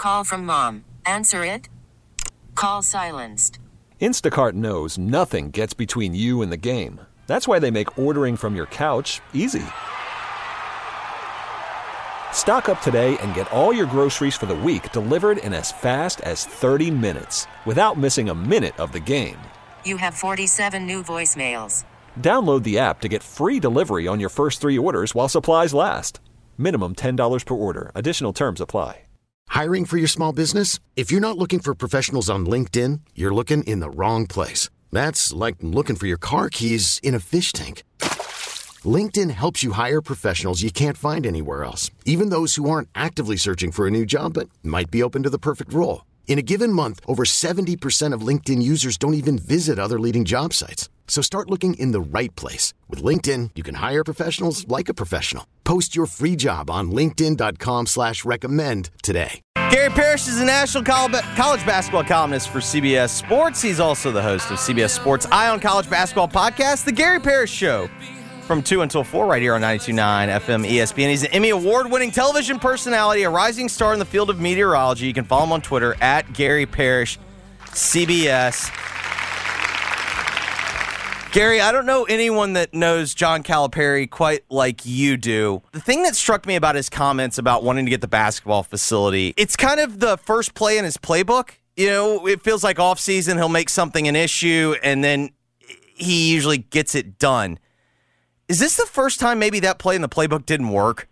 Call from mom. Answer it. Call silenced. Instacart knows nothing gets between you and the game. That's why they make ordering from your couch easy. Stock up today and get all your groceries for the week delivered in as fast as 30 minutes without missing a minute of the game. You have 47 new voicemails. Download the app to get free delivery on your first 3 orders while supplies last. Minimum $10 per order. Additional terms apply. Hiring for your small business? If you're not looking for professionals on LinkedIn, you're looking in the wrong place. That's like looking for your car keys in a fish tank. LinkedIn helps you hire professionals you can't find anywhere else, even those who aren't actively searching for a new job but might be open to the perfect role. In a given month, over 70% of LinkedIn users don't even visit other leading job sites. So start looking in the right place. With LinkedIn, you can hire professionals like a professional. Post your free job on linkedin.com/recommend today. Gary Parrish is a national college basketball columnist for CBS Sports. He's also the host of CBS Sports Eye on College Basketball podcast, The Gary Parrish Show, from 2 until 4 right here on 92.9 FM ESPN. He's an Emmy Award-winning television personality, a rising star in the field of meteorology. You can follow him on Twitter at Gary Parrish CBS. Gary, I don't know anyone that knows John Calipari quite like you do. The thing that struck me about his comments about wanting to get the basketball facility, it's kind of the first play in his playbook. You know, it feels like offseason he'll make something an issue, and then he usually gets it done. Is this the first time maybe that play in the playbook didn't work?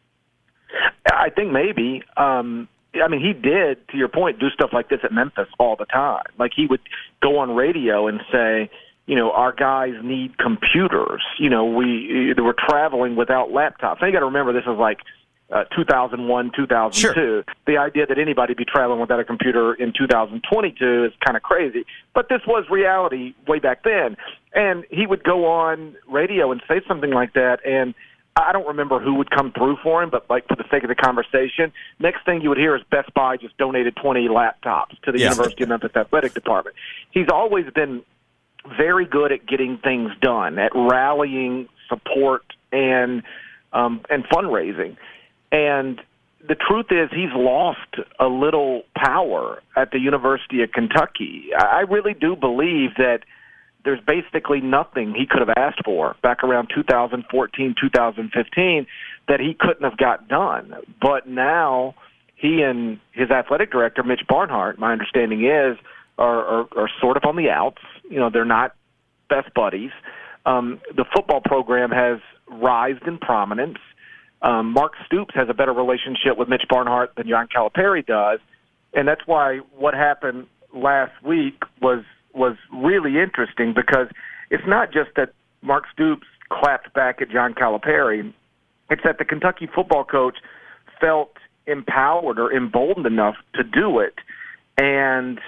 I think maybe. I mean, he did, to your point, do stuff like this at Memphis all the time. Like, he would go on radio and say, you know, our guys need computers. You know, we're traveling without laptops. Now, you got to remember, this is like 2001, 2002. Sure. The idea that anybody be traveling without a computer in 2022 is kind of crazy. But this was reality way back then. And he would go on radio and say something like that, and I don't remember who would come through for him, but like for the sake of the conversation, next thing you would hear is Best Buy just donated 20 laptops to the University of Memphis Athletic Department. He's always been very good at getting things done, at rallying support and fundraising. And the truth is, he's lost a little power at the University of Kentucky. I really do believe that there's basically nothing he could have asked for back around 2014, 2015 that he couldn't have got done. But now he and his athletic director, Mitch Barnhart, my understanding is, are sort of on the outs. You know, they're not best buddies. The football program has rised in prominence. Mark Stoops has a better relationship with Mitch Barnhart than John Calipari does, and that's why what happened last week was really interesting, because it's not just that Mark Stoops clapped back at John Calipari. It's that the Kentucky football coach felt empowered or emboldened enough to do it. And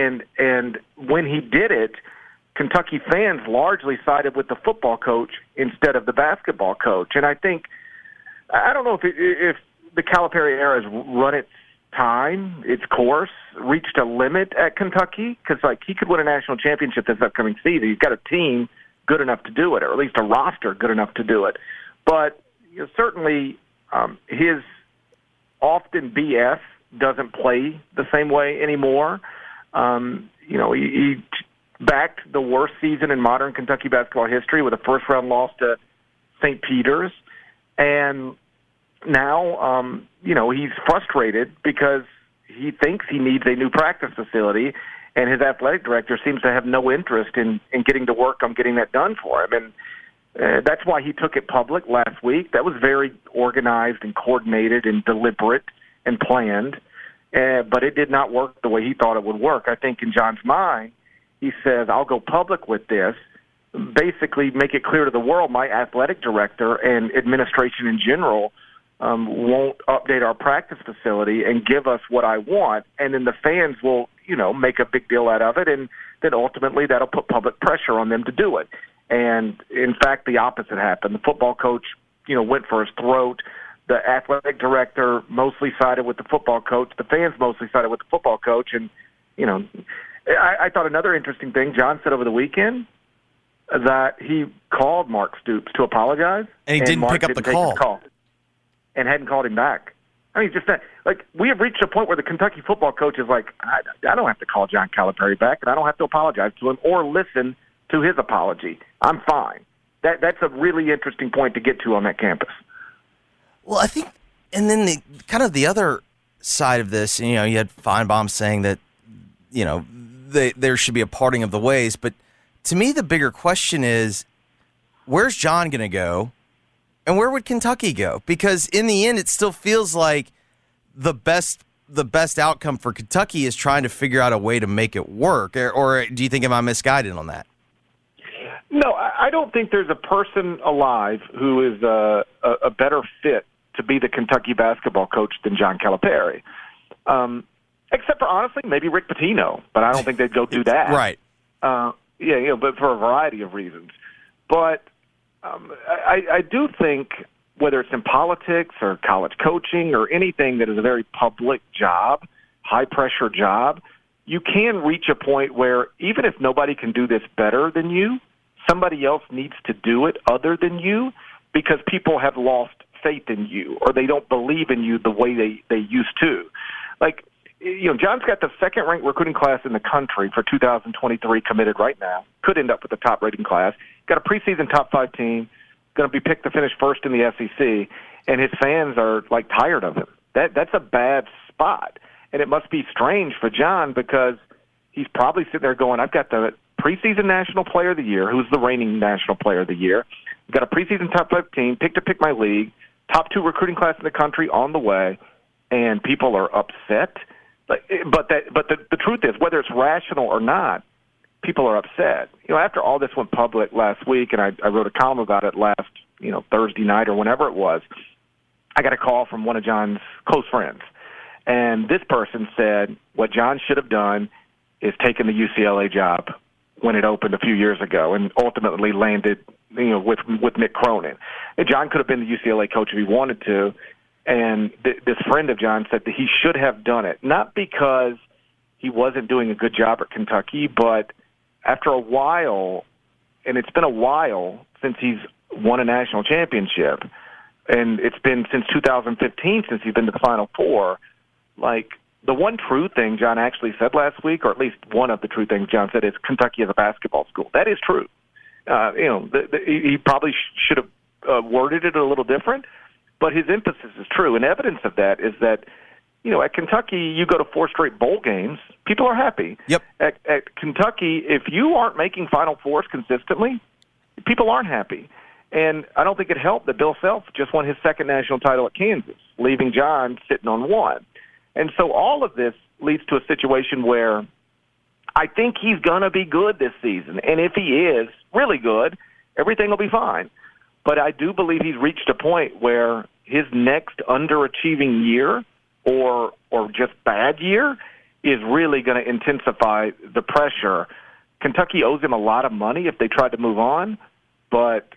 when he did it, Kentucky fans largely sided with the football coach instead of the basketball coach. And I don't know if the Calipari era has run its time, its course, reached a limit at Kentucky, because like he could win a national championship this upcoming season. He's got a team good enough to do it, or at least a roster good enough to do it. But you know, certainly his often BS doesn't play the same way anymore. You know, he backed the worst season in modern Kentucky basketball history with a first-round loss to St. Peter's. And now, you know, he's frustrated because he thinks he needs a new practice facility, and his athletic director seems to have no interest in getting to work on getting that done for him. And that's why he took it public last week. That was very organized and coordinated and deliberate and planned, but it did not work the way he thought it would work. I think in John's mind, he says, I'll go public with this, basically make it clear to the world my athletic director and administration in general won't update our practice facility and give us what I want, and then the fans will, you know, make a big deal out of it, and then ultimately that'll put public pressure on them to do it. And in fact, the opposite happened. The football coach, you know, went for his throat. The athletic director mostly sided with the football coach. The fans mostly sided with the football coach. And, you know, I thought another interesting thing, John said over the weekend that he called Mark Stoops to apologize. And he didn't pick up the call. And hadn't called him back. I mean, just that, like, we have reached a point where the Kentucky football coach is like, I don't have to call John Calipari back, and I don't have to apologize to him or listen to his apology. I'm fine. That's a really interesting point to get to on that campus. Well, I think, and then the other side of this, you had Feinbaum saying that, there should be a parting of the ways. But to me, the bigger question is, where's John going to go? And where would Kentucky go? Because in the end, it still feels like the best outcome for Kentucky is trying to figure out a way to make it work. Or do you think, am I misguided on that? No, I don't think there's a person alive who is a better fit to be the Kentucky basketball coach than John Calipari. Except for, honestly, maybe Rick Pitino, but I don't think they'd go do that. Right. But for a variety of reasons. But I do think, whether it's in politics or college coaching or anything that is a very public job, high-pressure job, you can reach a point where even if nobody can do this better than you, somebody else needs to do it other than you because people have lost faith in you or they don't believe in you the way they used to. Like, John's got the second-ranked recruiting class in the country for 2023 committed right now. Could end up with the top-rating class. Got a preseason top 5 team. Going to be picked to finish first in the SEC. And his fans are, like, tired of him. That's a bad spot. And it must be strange for John because he's probably sitting there going, I've got the preseason National Player of the Year, who's the reigning National Player of the Year. I've got a preseason top 5 team, pick my league, top 2 recruiting class in the country on the way, and people are upset. But the truth is, whether it's rational or not, people are upset. After all this went public last week, and I wrote a column about it last, Thursday night or whenever it was, I got a call from one of John's close friends. And this person said what John should have done is taken the UCLA job when it opened a few years ago and ultimately landed, with Mick Cronin. And John could have been the UCLA coach if he wanted to. And this friend of John said that he should have done it, not because he wasn't doing a good job at Kentucky, but after a while, and it's been a while since he's won a national championship, and it's been since 2015 since he's been to the Final Four, like, the one true thing John actually said last week, or at least one of the true things John said, is Kentucky is a basketball school. That is true. He probably should have worded it a little different, but his emphasis is true. And evidence of that is that, at Kentucky, you go to 4 straight bowl games, people are happy. Yep. At Kentucky, if you aren't making Final Fours consistently, people aren't happy. And I don't think it helped that Bill Self just won his second national title at Kansas, leaving John sitting on 1. And so all of this leads to a situation where I think he's going to be good this season. And if he is really good, everything will be fine. But I do believe he's reached a point where his next underachieving year or just bad year is really going to intensify the pressure. Kentucky owes him a lot of money if they tried to move on, but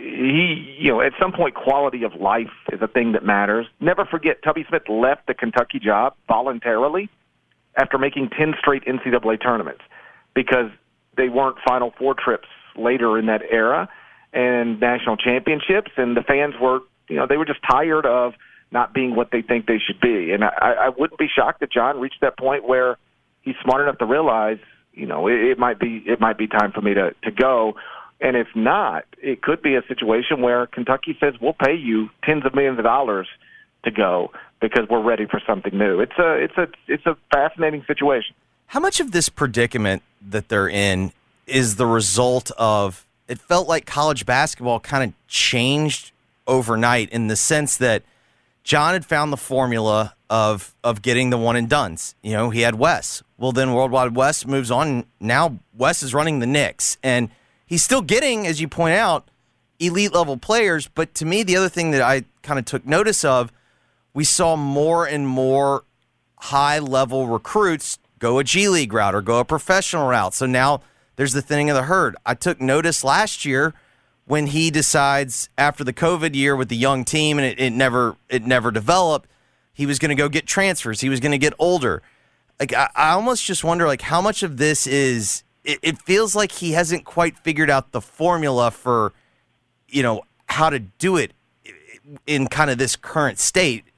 he, at some point, quality of life is a thing that matters. Never forget, Tubby Smith left the Kentucky job voluntarily after making 10 straight NCAA tournaments because they weren't Final Four trips later in that era and national championships, and the fans were, they were just tired of not being what they think they should be. And I wouldn't be shocked if John reached that point where he's smart enough to realize, it might be time for me to go. And if not, it could be a situation where Kentucky says, we'll pay you tens of millions of dollars to go because we're ready for something new. It's a fascinating situation. How much of this predicament that they're in is the result of, it felt like college basketball kind of changed overnight in the sense that John had found the formula of getting the one and dones. He had Wes. Well, then Worldwide Wes moves on. Now Wes is running the Knicks, and he's still getting, as you point out, elite-level players. But to me, the other thing that I kind of took notice of, we saw more and more high-level recruits go a G League route or go a professional route. So now there's the thinning of the herd. I took notice last year when he decides after the COVID year with the young team and it never developed, he was going to go get transfers. He was going to get older. Like I almost just wonder, like, how much of this is. It feels like he hasn't quite figured out the formula for, how to do it in kind of this current state.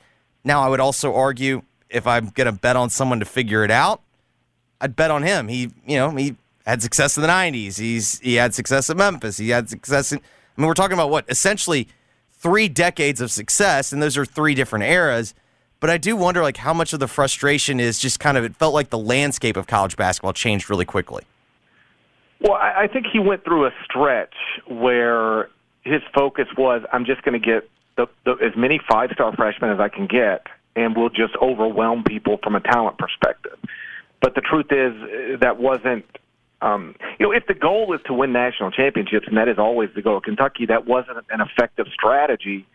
Now, I would also argue if I'm going to bet on someone to figure it out, I'd bet on him. He had success in the 90s. He had success at Memphis. He had success in, we're talking about what, essentially 3 decades of success, and those are 3 different eras. But I do wonder, like, how much of the frustration is just kind of, it felt like the landscape of college basketball changed really quickly. Well, I think he went through a stretch where his focus was, I'm just going to get as many 5-star freshmen as I can get, and we'll just overwhelm people from a talent perspective. But the truth is that wasn't, if the goal is to win national championships, and that is always the goal of Kentucky, that wasn't an effective strategy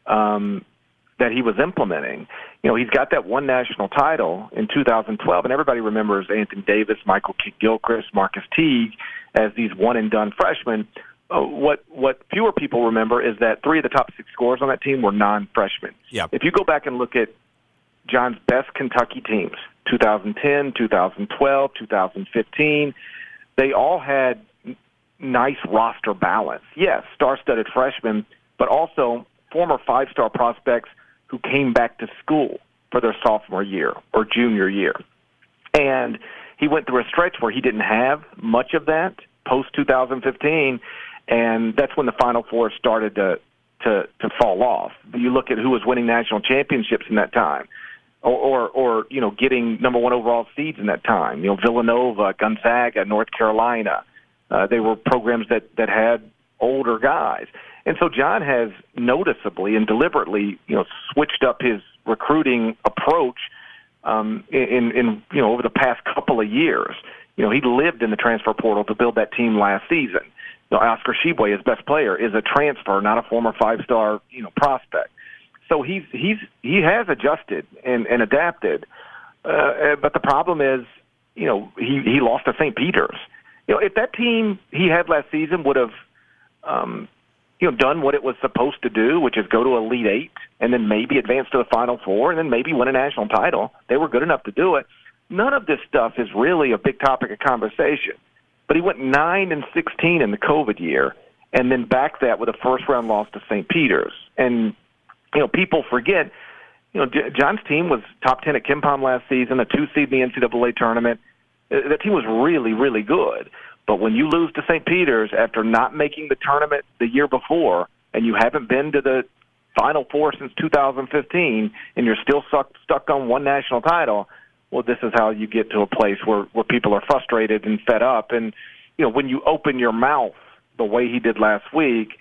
that he was implementing. He's got that one national title in 2012, and everybody remembers Anthony Davis, Michael Kidd-Gilchrist, Marcus Teague as these one-and-done freshmen. What fewer people remember is that 3 of the top 6 scorers on that team were non-freshmen. Yep. If you go back and look at John's best Kentucky teams, 2010, 2012, 2015, they all had nice roster balance. Yes, star-studded freshmen, but also former 5-star prospects who came back to school for their sophomore year or junior year. And he went through a stretch where he didn't have much of that post-2015, and that's when the Final Four started to fall off. You look at who was winning national championships in that time, or getting number 1 overall seeds in that time. Villanova, Gonzaga, North Carolina. They were programs that had older guys. And so John has noticeably and deliberately, switched up his recruiting approach in over the past couple of years. He lived in the transfer portal to build that team last season. Oscar Tshiebwe, his best player, is a transfer, not a former 5-star prospect. So he has adjusted and adapted, but the problem is, he lost to St. Peter's. If that team he had last season would have done what it was supposed to do, which is go to Elite Eight and then maybe advance to the Final Four and then maybe win a national title, they were good enough to do it. None of this stuff is really a big topic of conversation. But he went 9-16 in the COVID year and then backed that with a first-round loss to St. Peter's. And, people forget, John's team was top 10 at KenPom last season, a 2 seed in the NCAA tournament. That team was really, really good. But when you lose to St. Peter's after not making the tournament the year before, and you haven't been to the Final Four since 2015, and you're still stuck on one national title, well, this is how you get to a place where people are frustrated and fed up. And, when you open your mouth the way he did last week,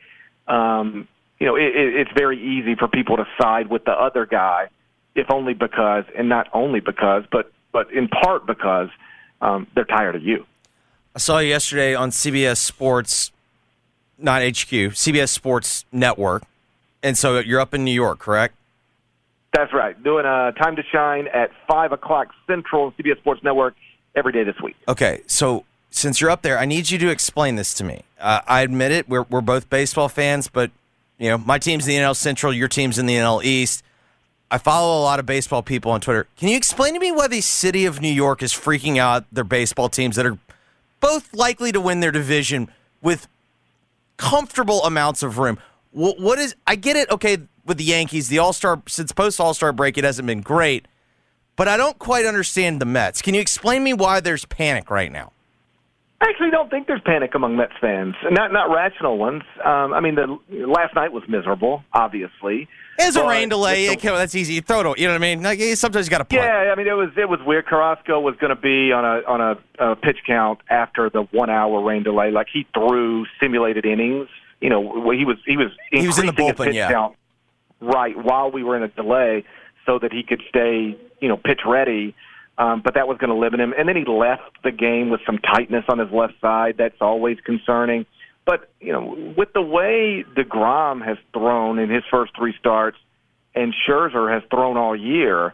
it's very easy for people to side with the other guy, if only because, and not only because, but in part because they're tired of you. I saw you yesterday on CBS Sports, not HQ, CBS Sports Network. And so you're up in New York, correct? That's right. Doing a Time to Shine at 5 o'clock Central on CBS Sports Network every day this week. Okay, so since you're up there, I need you to explain this to me. I admit it, we're both baseball fans, but my team's in the NL Central, your team's in the NL East. I follow a lot of baseball people on Twitter. Can you explain to me why the city of New York is freaking out their baseball teams that are both likely to win their division with comfortable amounts of room? What is? I get it, okay, with the Yankees, the All-Star, since post-All-Star break, it hasn't been great, but I don't quite understand the Mets. Can you explain to me why there's panic right now? I actually don't think there's panic among Mets fans, not rational ones. The last night was miserable, obviously. There's a rain delay. That's easy. You throw it. You know what I mean? Like, sometimes you got to punt. Yeah, it was weird. Carrasco was going to be on a pitch count after the 1 hour rain delay. Like, he threw simulated innings. He was in the bullpen, pitch count right while we were in a delay so that he could stay pitch ready. But that was going to limit him. And then he left the game with some tightness on his left side. That's always concerning. But, with the way DeGrom has thrown in his first 3 starts and Scherzer has thrown all year,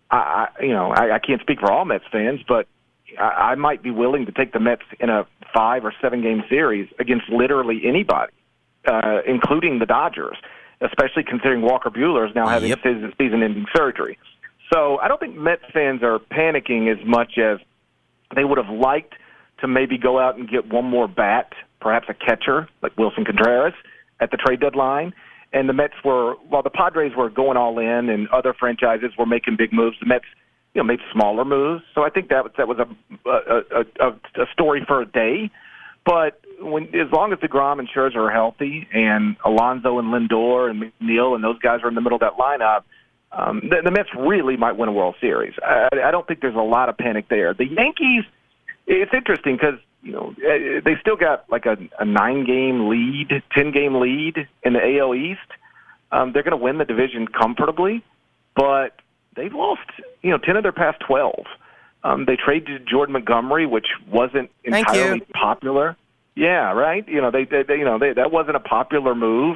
I can't speak for all Mets fans, but I might be willing to take the Mets in a 5 or 7 game series against literally anybody, including the Dodgers, especially considering Walker Buehler is now having season-ending surgery. So I don't think Mets fans are panicking as much as they would have liked to maybe go out and get one more bat, perhaps a catcher like Wilson Contreras at the trade deadline, And the Mets were, while the Padres were going all in and other franchises were making big moves, the Mets, made smaller moves. So I think that was a story for a day. But as long as DeGrom and Scherzer are healthy, and Alonso and Lindor and McNeil and those guys are in the middle of that lineup, the Mets really might win a World Series. I don't think there's a lot of panic there. The Yankees, it's interesting because they still got like a 9-game lead, 10-game lead in the AL East. They're going to win the division comfortably, but they've lost 10 of their past 12. They traded Jordan Montgomery, which wasn't entirely popular. Yeah, right. That wasn't a popular move.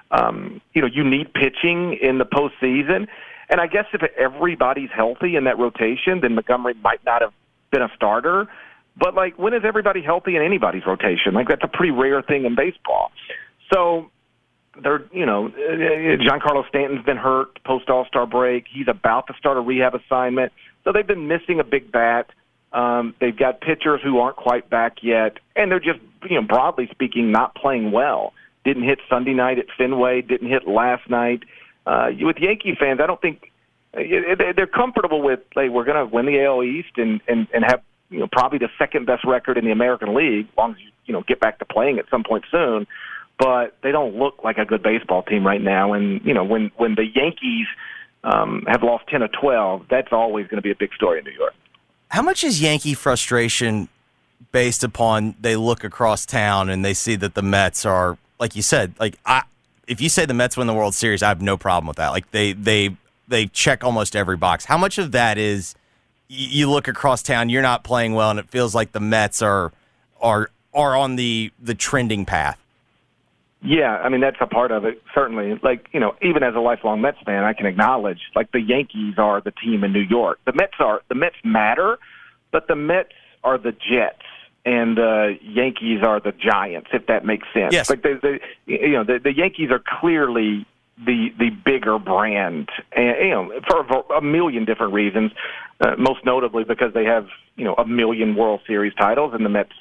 You need pitching in the postseason, and I guess if everybody's healthy in that rotation, then Montgomery might not have been a starter. But when is everybody healthy in anybody's rotation? That's a pretty rare thing in baseball. So they're, Giancarlo Stanton's been hurt post All-Star break. He's about to start a rehab assignment. So they've been missing a big bat. They've got pitchers who aren't quite back yet, and they're just, broadly speaking, not playing well. Didn't hit Sunday night at Fenway, didn't hit last night. With Yankee fans, I don't think they're comfortable with, we're going to win the AL East and have, probably the second best record in the American League, as long as you get back to playing at some point soon. But they don't look like a good baseball team right now. And, when the Yankees have lost 10 or 12, that's always going to be a big story in New York. How much is Yankee frustration based upon they look across town and they see that the Mets are, like you said, if you say the Mets win the World Series, I have no problem with that. They check almost every box. How much of that is you look across town, you're not playing well, and it feels like the Mets are on the trending path? Yeah, that's a part of it, certainly. Even as a lifelong Mets fan, I can acknowledge, the Yankees are the team in New York. The Mets matter, but the Mets are the Jets, and the Yankees are the Giants, if that makes sense. Yes. The Yankees are clearly the bigger brand, and for a million different reasons. Most notably because they have a million World Series titles, and the Mets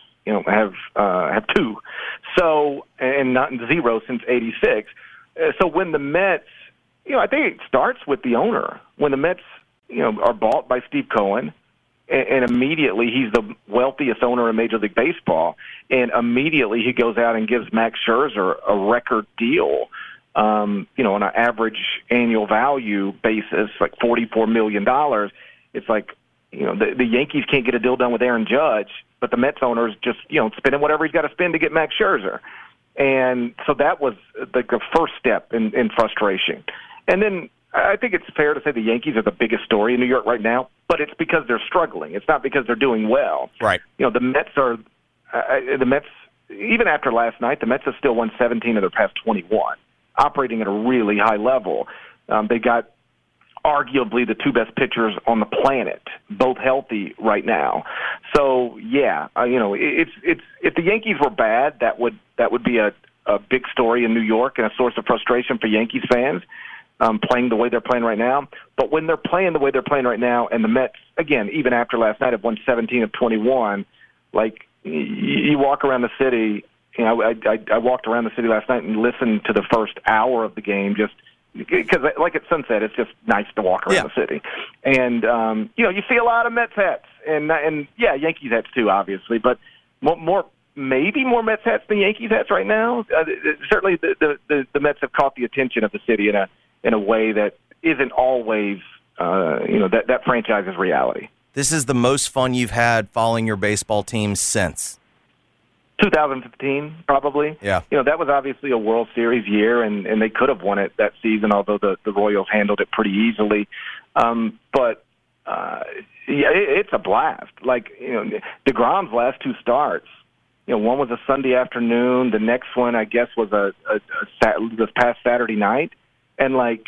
have 2. So, and not 0 since '86. So when the Mets, I think it starts with the owner. When the Mets, are bought by Steve Cohen, and immediately he's the wealthiest owner in Major League Baseball, and immediately he goes out and gives Max Scherzer a record deal. On an average annual value basis, $44 million. It's the Yankees can't get a deal done with Aaron Judge, but the Mets owner's just, spending whatever he's got to spend to get Max Scherzer. And so that was the first step in frustration. And then I think it's fair to say the Yankees are the biggest story in New York right now, but it's because they're struggling. It's not because they're doing well. Right. The Mets are the Mets, even after last night, the Mets have still won 17 of their past 21, operating at a really high level. They got arguably the 2 best pitchers on the planet, both healthy right now. So yeah, it's if the Yankees were bad, that would be a big story in New York and a source of frustration for Yankees fans, playing the way they're playing right now. But when they're playing the way they're playing right now, and the Mets, again, even after last night, have won 17 of 21, you walk around the city. I walked around the city last night and listened to the first hour of the game, just because, at sunset, it's just nice to walk around the city. And, you see a lot of Mets hats, and Yankees hats too, obviously, but maybe more Mets hats than Yankees hats right now. Certainly the Mets have caught the attention of the city in a way that isn't always, that franchise's reality. This is the most fun you've had following your baseball team since? 2015, probably. Yeah. That was obviously a World Series year, and they could have won it that season, although the Royals handled it pretty easily. It's a blast. DeGrom's last 2 starts, one was a Sunday afternoon. The next one, I guess, was this past Saturday night. And, I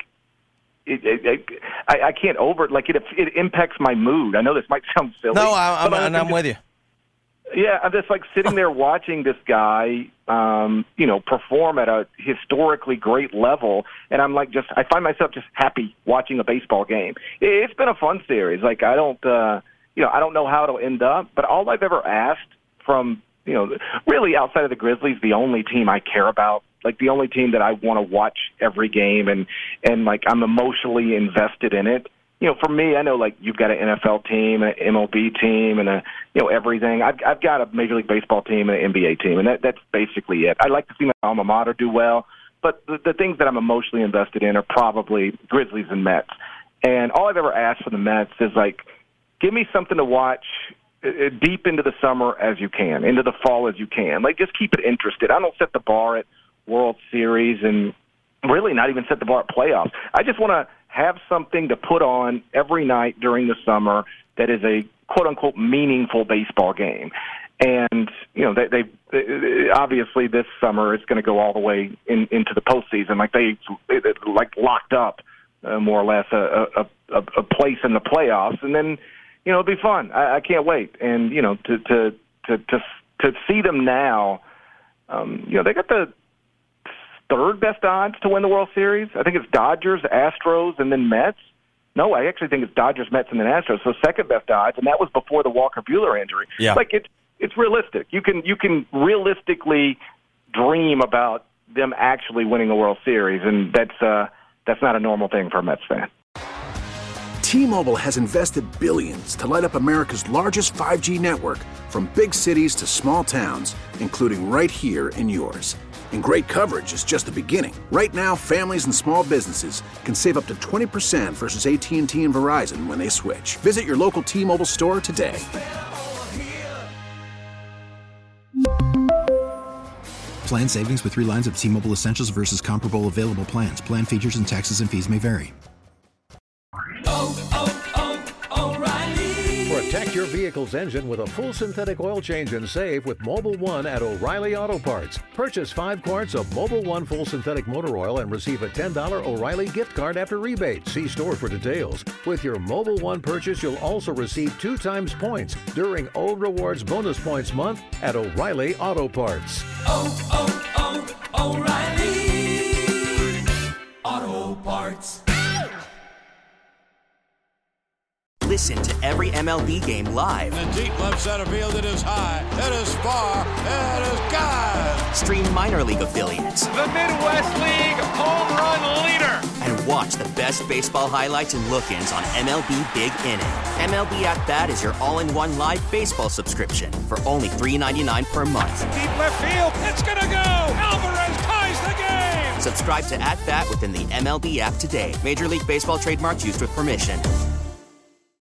can't it impacts my mood. I know this might sound silly. No, I'm with you. Yeah, I'm just sitting there watching this guy, perform at a historically great level, and I'm I find myself just happy watching a baseball game. It's been a fun series. I don't know how it'll end up, but all I've ever asked from, really outside of the Grizzlies, the only team I care about like the only team that I want to watch every game and like I'm emotionally invested in it. You know, for me, I know like you've got an NFL team, an MLB team, and everything. I've got a Major League Baseball team and an NBA team, and that's basically it. I like to see my alma mater do well, but the things that I'm emotionally invested in are probably Grizzlies and Mets. And all I've ever asked for the Mets is like, give me something to watch deep into the summer as you can, into the fall as you can. Like, just keep it interested. I don't set the bar at World Series and really not even set the bar at playoffs. I just want to have something to put on every night during the summer that is a quote-unquote meaningful baseball game. And, they obviously this summer it's going to go all the way into the postseason. Like they locked up more or less a place in the playoffs. And then, it'll be fun. I can't wait. And, to see them now, they got the third best odds to win the World Series. I think it's Dodgers, Astros, and then Mets. No, I actually think it's Dodgers, Mets, and then Astros. So second best odds, and that was before the Walker Buehler injury. Yeah. Like it's realistic. You can realistically dream about them actually winning a World Series, and that's not a normal thing for a Mets fan. T-Mobile has invested billions to light up America's largest 5G network, from big cities to small towns, including right here in yours. And great coverage is just the beginning. Right now, families and small businesses can save up to 20% versus AT&T and Verizon when they switch. Visit your local T-Mobile store today. Plan savings with 3 lines of T-Mobile Essentials versus comparable available plans. Plan features and taxes and fees may vary. Protect your vehicle's engine with a full synthetic oil change and save with Mobil 1 at O'Reilly Auto Parts. Purchase 5 quarts of Mobil 1 full synthetic motor oil and receive a $10 O'Reilly gift card after rebate. See store for details. With your Mobil 1 purchase, you'll also receive 2 times points during O Rewards Bonus Points Month at O'Reilly Auto Parts. O'Reilly Auto Parts. Listen to every MLB game live. In the deep left center field, it is high, it is far, it is gone. Stream minor league affiliates. The Midwest League home run leader. And watch the best baseball highlights and look-ins on MLB Big Inning. MLB At Bat is your all-in-one live baseball subscription for only $3.99 per month. Deep left field, it's gonna go. Alvarez ties the game. Subscribe to At Bat within the MLB app today. Major League Baseball trademarks used with permission.